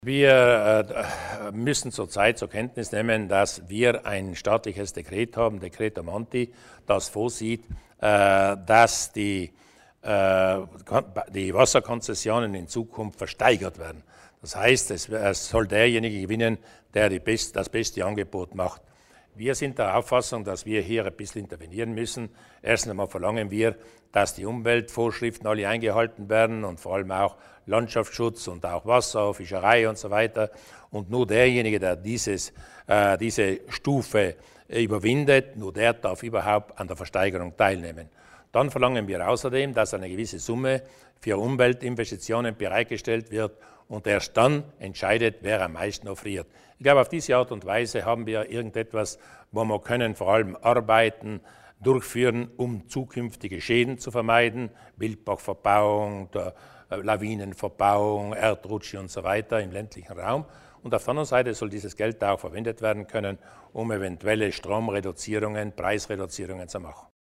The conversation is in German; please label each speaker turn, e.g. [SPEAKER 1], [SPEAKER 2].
[SPEAKER 1] Wir müssen zurzeit zur Kenntnis nehmen, dass wir ein staatliches Dekret haben, Decreto Monti, das vorsieht, dass die Wasserkonzessionen in Zukunft versteigert werden. Das heißt, es soll derjenige gewinnen, der das beste Angebot macht. Wir sind der Auffassung, dass wir hier ein bisschen intervenieren müssen. Erstens einmal verlangen wir, dass die Umweltvorschriften alle eingehalten werden und vor allem auch Landschaftsschutz und auch Wasser, Fischerei und so weiter. Und nur derjenige, der diese Stufe überwindet, nur der darf überhaupt an der Versteigerung teilnehmen. Dann verlangen wir außerdem, dass eine gewisse Summe für Umweltinvestitionen bereitgestellt wird und erst dann entscheidet, wer am meisten offeriert. Ich glaube, auf diese Art und Weise haben wir irgendetwas, wo wir können vor allem Arbeiten durchführen, um zukünftige Schäden zu vermeiden, Wildbachverbauung, Lawinenverbauung, Erdrutsche und so weiter im ländlichen Raum. Und auf der anderen Seite soll dieses Geld auch verwendet werden können, um eventuelle Stromreduzierungen, Preisreduzierungen zu machen.